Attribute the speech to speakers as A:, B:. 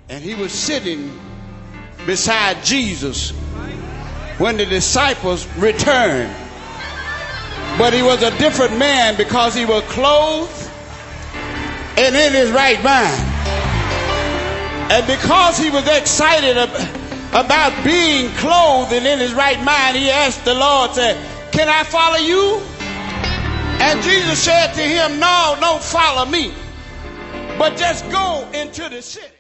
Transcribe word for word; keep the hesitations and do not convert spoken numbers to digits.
A: And he was sitting beside Jesus when the disciples returned. But he was a different man because he was clothed and in his right mind. And because he was excited about being clothed and in his right mind, he asked the Lord, said, "Can I follow you?" And Jesus said to him, "No, don't follow me, but just go into the city."